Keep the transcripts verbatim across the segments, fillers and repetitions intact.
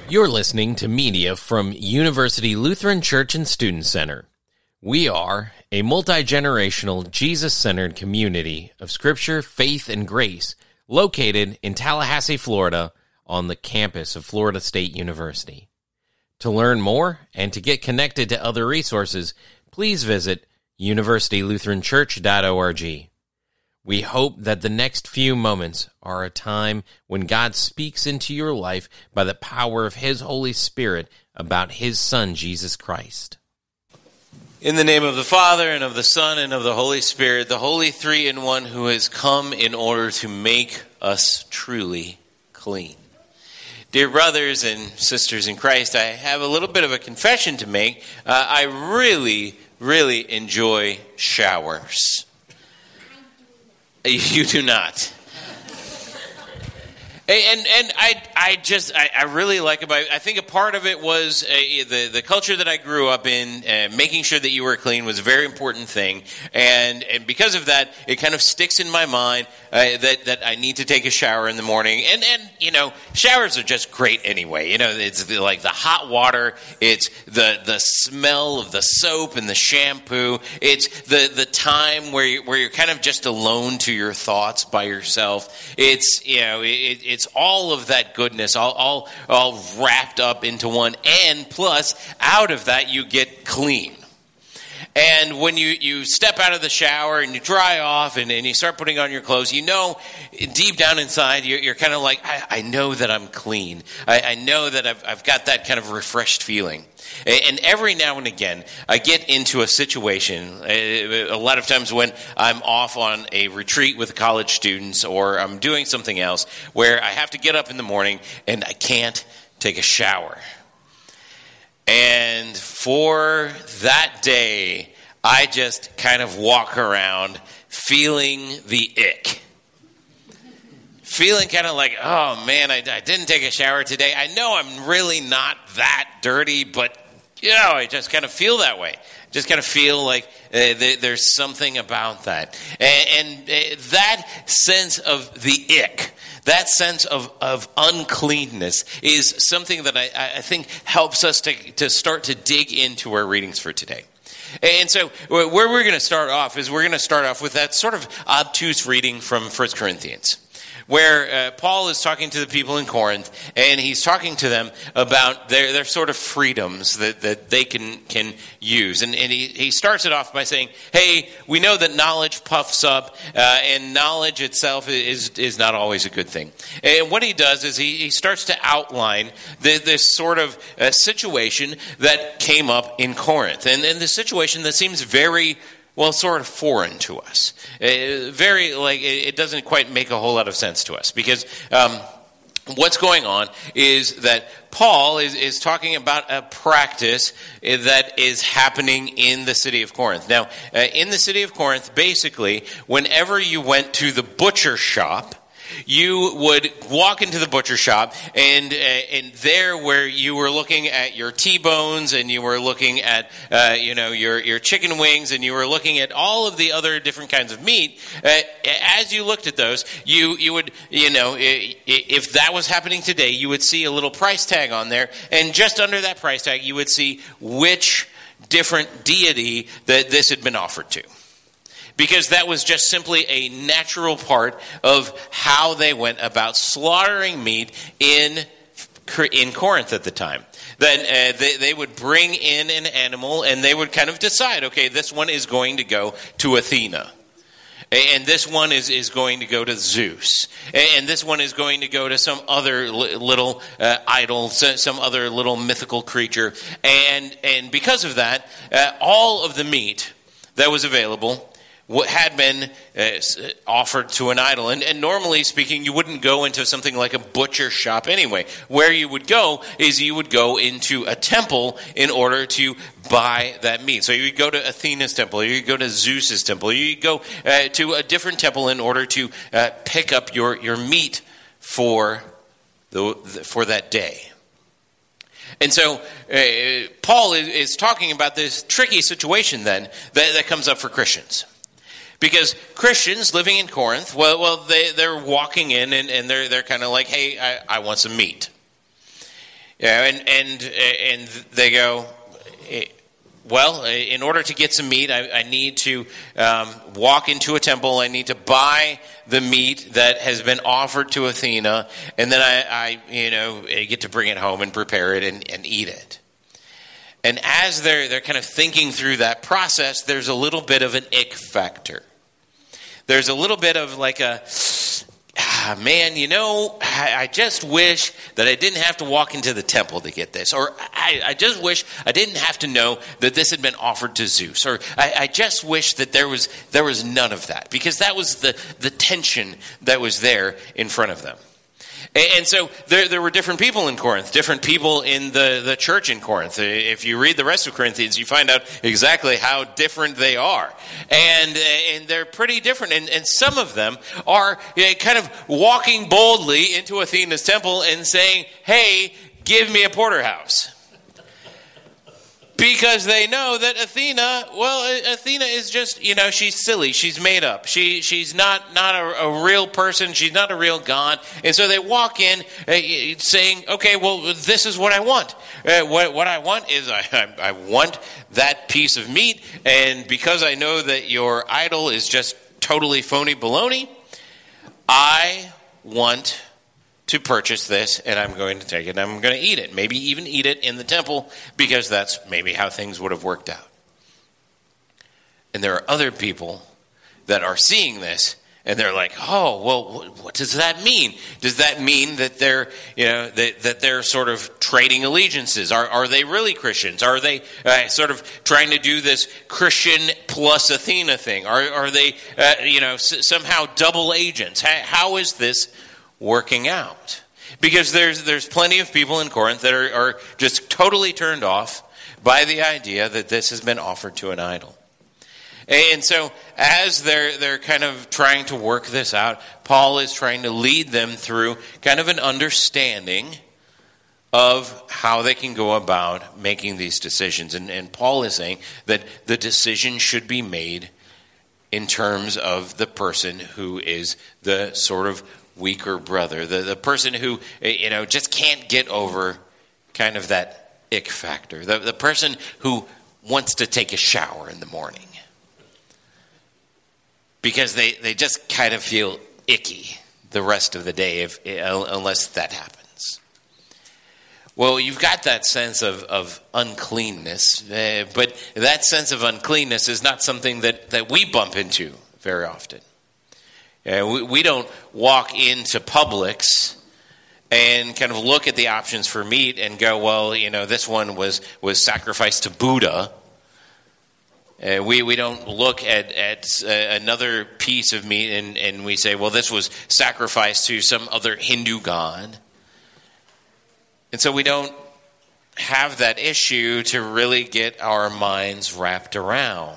You're listening to media from University Lutheran Church and Student Center. We are a multi-generational, Jesus-centered community of Scripture, faith, and grace located in Tallahassee, Florida, on the campus of Florida State University. To learn more and to get connected to other resources, please visit university lutheran church dot org. We hope that the next few moments are a time when God speaks into your life by the power of His Holy Spirit about His Son, Jesus Christ. In the name of the Father, and of the Son, and of the Holy Spirit, the Holy Three-in-One who has come in order to make us truly clean. Dear brothers and sisters in Christ, I have a little bit of a confession to make. Uh, I really, really enjoy showers. You do not. And and I I just I, I really like about I think a part of it was uh, the the culture that I grew up in. Uh, making sure that you were clean was a very important thing, and and because of that, it kind of sticks in my mind uh, that that I need to take a shower in the morning. And and you know, showers are just great anyway. You know, it's the, like the hot water, it's the the smell of the soap and the shampoo. It's the the time where you, where you're kind of just alone to your thoughts by yourself. It's you know it, it It's all of that goodness, all, all all wrapped up into one. And plus, out of that, you get clean. And when you, you step out of the shower and you dry off and, and you start putting on your clothes, you know, deep down inside, you're, you're kind of like, I, I know that I'm clean. I, I know that I've, I've got that kind of refreshed feeling. And every now and again, I get into a situation, a lot of times when I'm off on a retreat with college students or I'm doing something else, where I have to get up in the morning and I can't take a shower. And for that day, I just kind of walk around feeling the ick. Feeling kind of like, oh man, I, I didn't take a shower today. I know I'm really not that dirty, but you know, I just kind of feel that way. Just kind of feel like uh, th- there's something about that. And, and uh, that sense of the ick, that sense of, of uncleanness is something that I, I think helps us to, to start to dig into our readings for today. And so where we're going to start off is we're going to start off with that sort of obtuse reading from First Corinthians, where uh, Paul is talking to the people in Corinth, and he's talking to them about their, their sort of freedoms that, that they can can use. And, and he, he starts it off by saying, hey, we know that knowledge puffs up, uh, and knowledge itself is, is not always a good thing. And what he does is he, he starts to outline the, this sort of uh, situation that came up in Corinth. And, and the situation that seems very well, sort of foreign to us. Uh, very, like, it, it doesn't quite make a whole lot of sense to us. Because um, what's going on is that Paul is, is talking about a practice that is happening in the city of Corinth. Now, uh, in the city of Corinth, basically, whenever you went to the butcher shop, you would walk into the butcher shop, and uh, and there where you were looking at your T-bones, and you were looking at uh, you know your your chicken wings, and you were looking at all of the other different kinds of meat. Uh, as you looked at those, you you would you know if that was happening today, you would see a little price tag on there, and just under that price tag, you would see which different deity that this had been offered to. Because that was just simply a natural part of how they went about slaughtering meat in in Corinth at the time. Then uh, they, they would bring in an animal, and they would kind of decide, okay, this one is going to go to Athena. And this one is, is going to go to Zeus. And this one is going to go to some other little uh, idol, some other little mythical creature. And, and because of that, uh, all of the meat that was available what had been uh, offered to an idol. And, and normally speaking, you wouldn't go into something like a butcher shop anyway. Where you would go is you would go into a temple in order to buy that meat. So you would go to Athena's temple, you would go to Zeus's temple, you would go uh, to a different temple in order to uh, pick up your, your meat for the for that day. And so uh, Paul is, is talking about this tricky situation then that, that comes up for Christians. Because Christians living in Corinth, well, well, they, they're walking in and, and they're they're kind of like, hey, I, I want some meat. Yeah, and and and they go, well, in order to get some meat, I, I need to um, walk into a temple. I need to buy the meat that has been offered to Athena, and then I, I you know, get to bring it home and prepare it and, and eat it. And as they're they're kind of thinking through that process, there's a little bit of an ick factor. There's a little bit of like a, ah, man, you know, I, I just wish that I didn't have to walk into the temple to get this. Or I, I just wish I didn't have to know that this had been offered to Zeus. Or I, I just wish that there was there was none of that. Because that was the, the tension that was there in front of them. And so there, there were different people in Corinth, different people in the, the church in Corinth. If you read the rest of Corinthians, you find out exactly how different they are. And and they're pretty different. And, and some of them are you know, kind of walking boldly into Athena's temple and saying, hey, give me a porterhouse. Because they know that Athena, well, Athena is just, you know, she's silly. She's made up. She She's not, not a, a real person. She's not a real god. And so they walk in uh, saying, okay, well, this is what I want. Uh, what, what I want is I, I, I want that piece of meat. And because I know that your idol is just totally phony baloney, I want to purchase this, and I'm going to take it, and I'm going to eat it. Maybe even eat it in the temple, because that's maybe how things would have worked out. And there are other people that are seeing this, and they're like, oh, well, what does that mean? Does that mean that they're, you know, that, that they're sort of trading allegiances? Are, are they really Christians? Are they uh, sort of trying to do this Christian plus Athena thing? Are, are they, uh, you know, s- somehow double agents? How, how is this working out? Because there's there's plenty of people in Corinth that are, are just totally turned off by the idea that this has been offered to an idol. And so as they're they're kind of trying to work this out, Paul is trying to lead them through kind of an understanding of how they can go about making these decisions. And, and Paul is saying that the decision should be made in terms of the person who is the sort of weaker brother, the, the person who, you know, just can't get over kind of that ick factor, the, the person who wants to take a shower in the morning because they, they just kind of feel icky the rest of the day if, unless that happens. Well, you've got that sense of, of uncleanness, uh, but that sense of uncleanness is not something that, that we bump into very often. Uh, we, we don't walk into Publix and kind of look at the options for meat and go, well, you know, this one was, was sacrificed to Buddha. Uh, we, we don't look at, at uh, another piece of meat and, and we say, well, this was sacrificed to some other Hindu god. And so we don't have that issue to really get our minds wrapped around.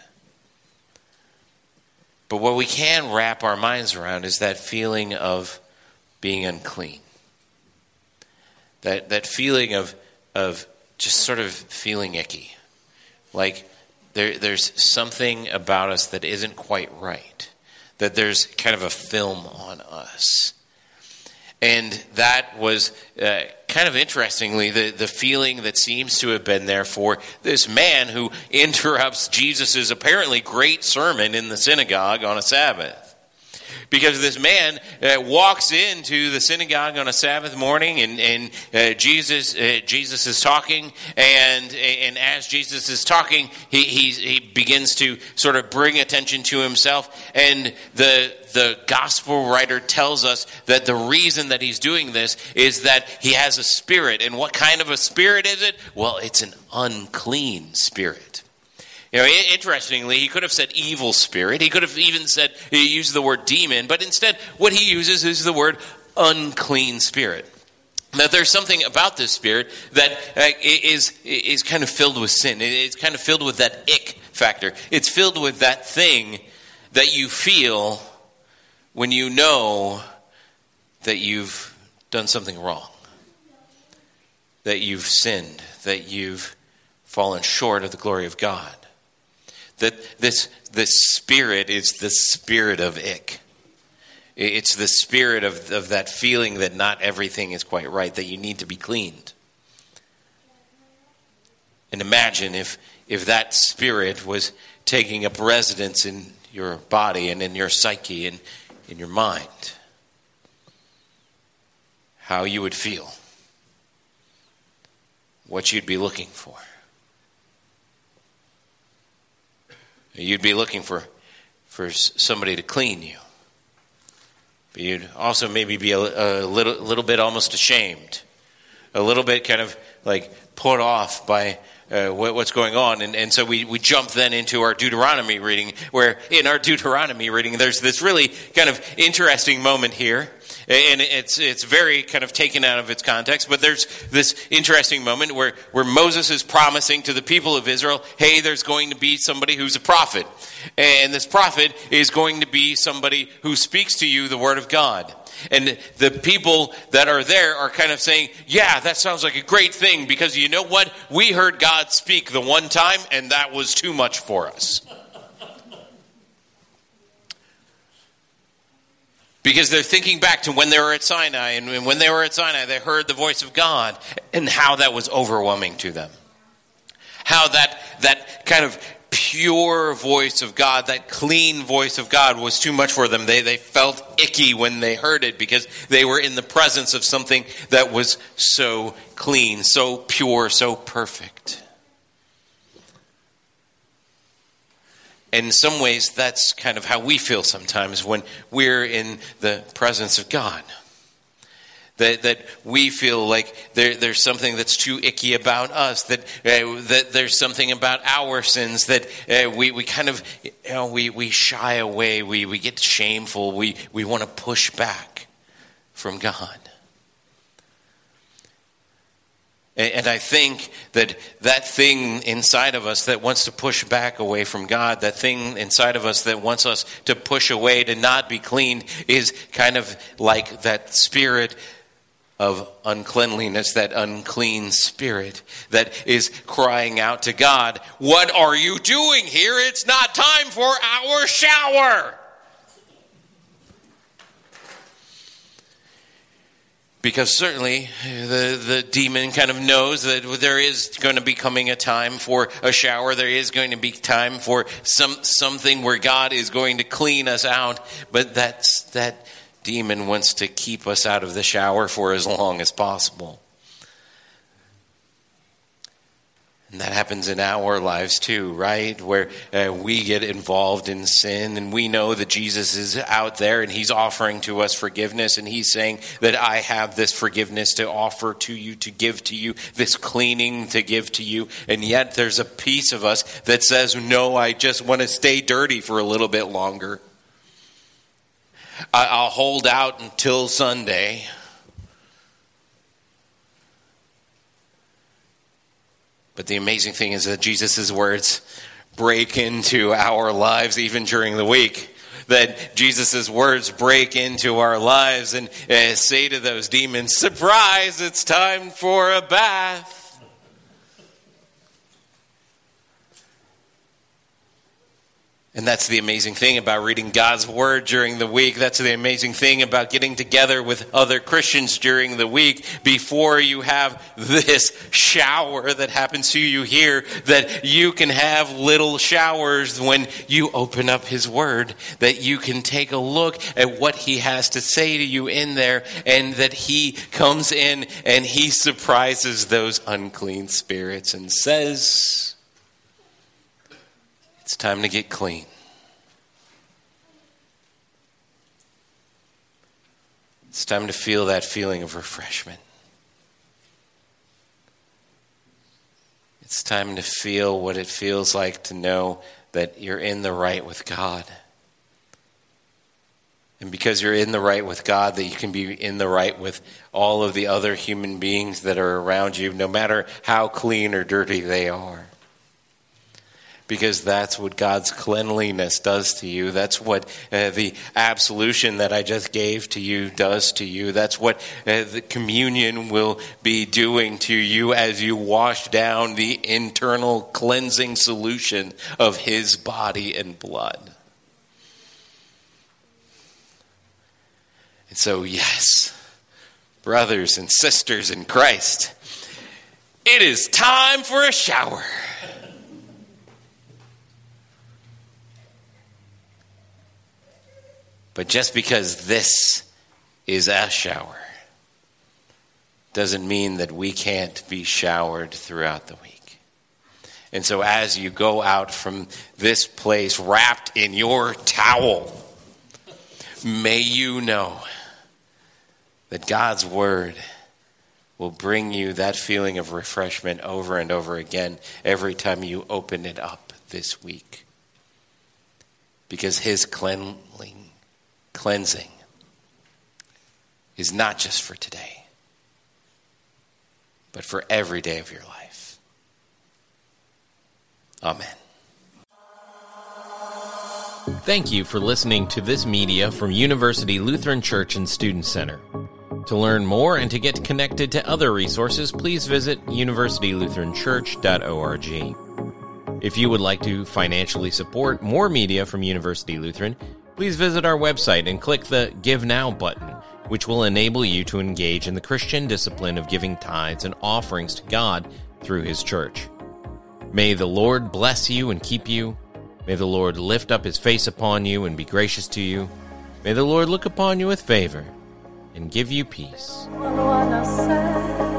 But what we can wrap our minds around is that feeling of being unclean. That that feeling of of just sort of feeling icky. Like there there's something about us that isn't quite right. That there's kind of a film on us. And that was uh, kind of interestingly the, the feeling that seems to have been there for this man who interrupts Jesus' apparently great sermon in the synagogue on a Sabbath. Because this man uh, walks into the synagogue on a Sabbath morning, and, and uh, Jesus uh, Jesus is talking, and and as Jesus is talking, he he he begins to sort of bring attention to himself, and the the gospel writer tells us that the reason that he's doing this is that he has a spirit. And what kind of a spirit is it? Well, it's an unclean spirit. You know, interestingly, he could have said evil spirit. He could have even said, he used the word demon, but instead what he uses is the word unclean spirit. That there's something about this spirit that uh, is is kind of filled with sin. It's kind of filled with that ick factor. It's filled with that thing that you feel when you know that you've done something wrong, that you've sinned, that you've fallen short of the glory of God. That this this spirit is the spirit of ick. It's the spirit of, of that feeling that not everything is quite right, that you need to be cleaned. And imagine if, if that spirit was taking up residence in your body and in your psyche and in your mind. How you would feel. What you'd be looking for. You'd be looking for, for somebody to clean you. But you'd also maybe be a, a little, little bit almost ashamed. A little bit kind of like put off by uh, what, what's going on. And, and so we, we jump then into our Deuteronomy reading, where in our Deuteronomy reading, there's this really kind of interesting moment here. And it's it's very kind of taken out of its context, but there's this interesting moment where, where Moses is promising to the people of Israel, hey, there's going to be somebody who's a prophet. And this prophet is going to be somebody who speaks to you the word of God. And the people that are there are kind of saying, yeah, that sounds like a great thing, because you know what? We heard God speak the one time, and that was too much for us. Because they're thinking back to when they were at Sinai, and when they were at Sinai, they heard the voice of God, and how that was overwhelming to them. How that that kind of pure voice of God, that clean voice of God was too much for them. They they felt icky when they heard it, because they were in the presence of something that was so clean, so pure, so perfect. In some ways, that's kind of how we feel sometimes when we're in the presence of God. That that we feel like there, there's something that's too icky about us. That uh, that there's something about our sins that uh, we we kind of you know we, we shy away. We we get shameful. We we want to push back from God. And I think that that thing inside of us that wants to push back away from God, that thing inside of us that wants us to push away, to not be clean, is kind of like that spirit of uncleanliness, that unclean spirit that is crying out to God, what are you doing here? It's not time for our shower. Because certainly the, the demon kind of knows that there is going to be coming a time for a shower. There is going to be time for some something where God is going to clean us out. But that's, that demon wants to keep us out of the shower for as long as possible. And that happens in our lives too, right? Where uh, we get involved in sin, and we know that Jesus is out there and he's offering to us forgiveness, and he's saying that I have this forgiveness to offer to you, to give to you, this cleaning to give to you. And yet there's a piece of us that says, no, I just want to stay dirty for a little bit longer. I- I'll hold out until Sunday. But the amazing thing is that Jesus' words break into our lives even during the week. That Jesus' words break into our lives and uh, say to those demons, surprise, it's time for a bath. And that's the amazing thing about reading God's word during the week. That's the amazing thing about getting together with other Christians during the week before you have this shower that happens to you here, that you can have little showers when you open up his word, that you can take a look at what he has to say to you in there, and that he comes in and he surprises those unclean spirits and says, it's time to get clean. It's time to feel that feeling of refreshment. It's time to feel what it feels like to know that you're in the right with God. And because you're in the right with God, that you can be in the right with all of the other human beings that are around you, no matter how clean or dirty they are. Because that's what God's cleanliness does to you. That's what uh, the absolution that I just gave to you does to you. That's what uh, the communion will be doing to you as you wash down the internal cleansing solution of his body and blood. And so, yes, brothers and sisters in Christ, It is time for a shower. But just because this is a shower doesn't mean that we can't be showered throughout the week. And so as you go out from this place wrapped in your towel, may you know that God's word will bring you that feeling of refreshment over and over again every time you open it up this week. Because his cleansing, cleansing is not just for today, but for every day of your life. Amen. Thank you for listening to this media from University Lutheran Church and Student Center. To learn more and to get connected to other resources, please visit university lutheran church dot org. If you would like to financially support more media from University Lutheran, please visit our website and click the Give Now button, which will enable you to engage in the Christian discipline of giving tithes and offerings to God through his church. May the Lord bless you and keep you. May the Lord lift up his face upon you and be gracious to you. May the Lord look upon you with favor and give you peace.